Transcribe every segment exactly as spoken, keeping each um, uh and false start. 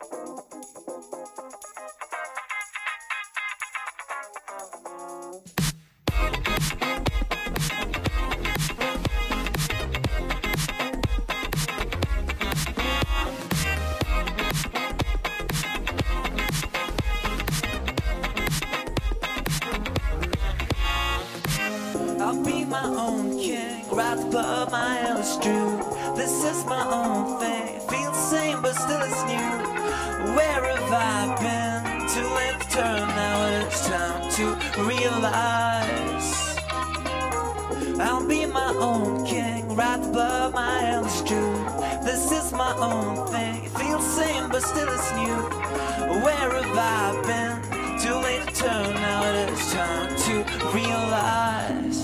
I'll be my own king, right above my endless dream. This is my own thing, feels same but still it's new. Where have I been? Too late to turn, now it is time to realize. I'll be my own king, right above my endless dream. This is my own thing, feels same but still it's new. Where have I been? Too late to turn, now it is time to realize.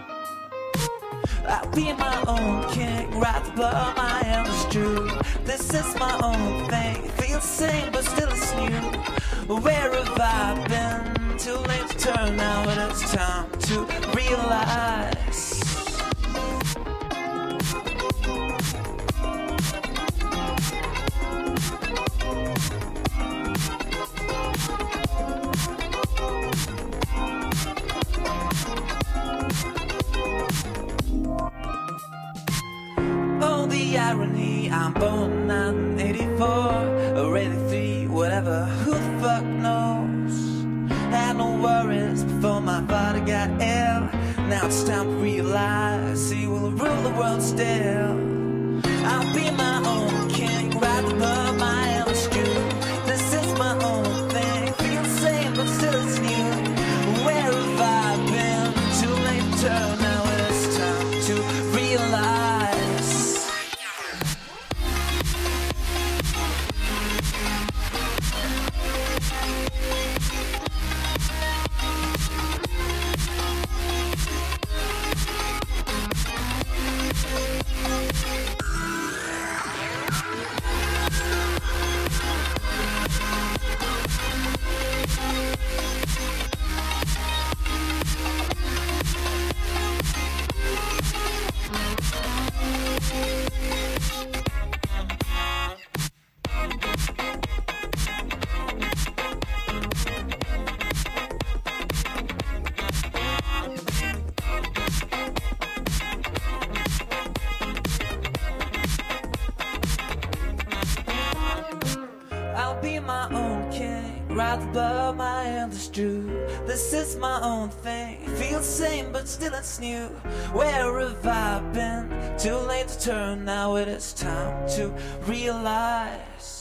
I'll be my own king, right above my endless dream. This is my own thing, feels same but still it's new. Where have I been? Too late to turn, now it is time to realize. Oh, the irony, I'm born in nineteen eighty-four, already three, whatever, who the fuck knows? Had no worries before my body got ill. Now it's time to realize he will rule the world still. I'll be my own king, right above my endless dream. This is my own thing, feels same but still it's new. Where have I been? Too late to turn, now it's time to realize. I'll be my own king, right above my endless dream. This is my own thing, feels same but still it's new. Where have I been? Too late to turn, now it is time to realize.